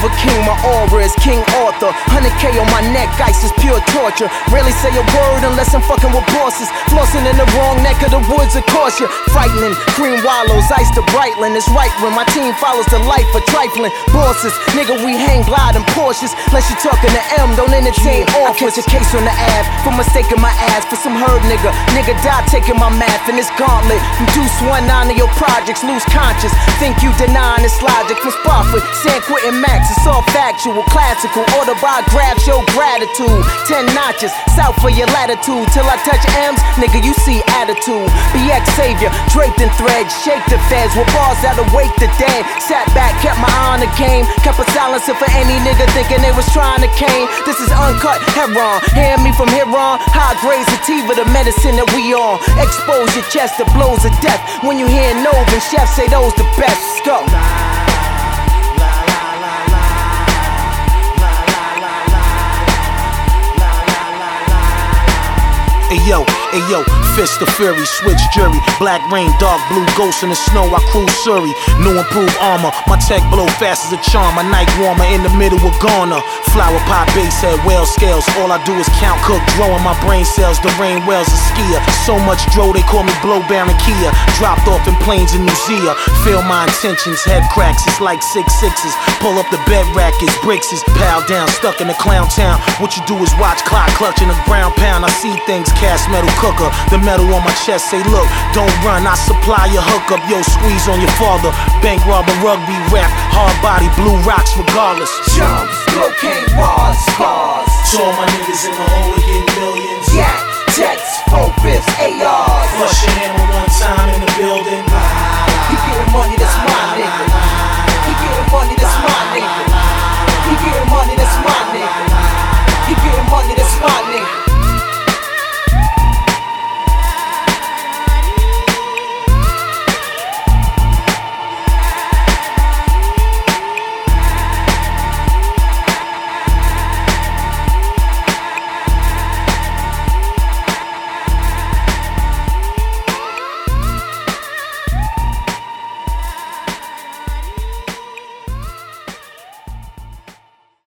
a king, my aura is King Arthur. 100K on my neck, ice is pure torture. Rarely say a word unless I'm fucking with bosses. Flossing in the wrong neck of the woods, of course you. Frightening, cream wallows, ice to Brightland. It's right when my team follows the life of trifling bosses. Nigga, we hang glide in Porsches. Unless you talking to M, don't entertain offers. I catch a case on the Ave for mistaking my ass for some herb nigga. Nigga die taking my math in this gauntlet. From Deuce 19 of your projects, lose conscious. Think you denying this logic from Spofford, San Quentin Max. It's all factual, classical, autobiograph, show gratitude. 10 notches, south for your latitude. Till I touch M's, nigga, you see attitude. BX savior, draped in threads, shake the feds with bars that'll wake the dead. Sat back, kept my eye on the game, kept a silencer for any nigga thinking they was trying to cane. This is uncut heron, hear me from here on. High grade sativa, the medicine that we on. Expose your chest to blows of death. When you hear Nova and Chef say those the best, let's go. Ayo, fist of fury, switch jury. Black rain, dark blue, ghost in the snow, I cruise Surrey. New improved armor, my tech blow fast as a charm. My night warmer in the middle of Garner. Flower pot base head, whale scales. All I do is count, cook, growing my brain cells. The rain wells a skier. So much dro, they call me Blow Baron Kia. Dropped off in planes in New Zealand. Feel my intentions, head cracks, it's like 6'6's. Pull up the bed rack, it's bricks, is pal down, stuck in the clown town. What you do is watch clock clutching a ground pound. I see things, cast metal cooker. The metal on my chest say, look, don't run, I supply your hookup. Yo, squeeze on your father. Bank robber, rugby rap, hard body, blue rocks regardless. Jumps, cocaine bars, scars. To all my niggas in the hole, we getting millions.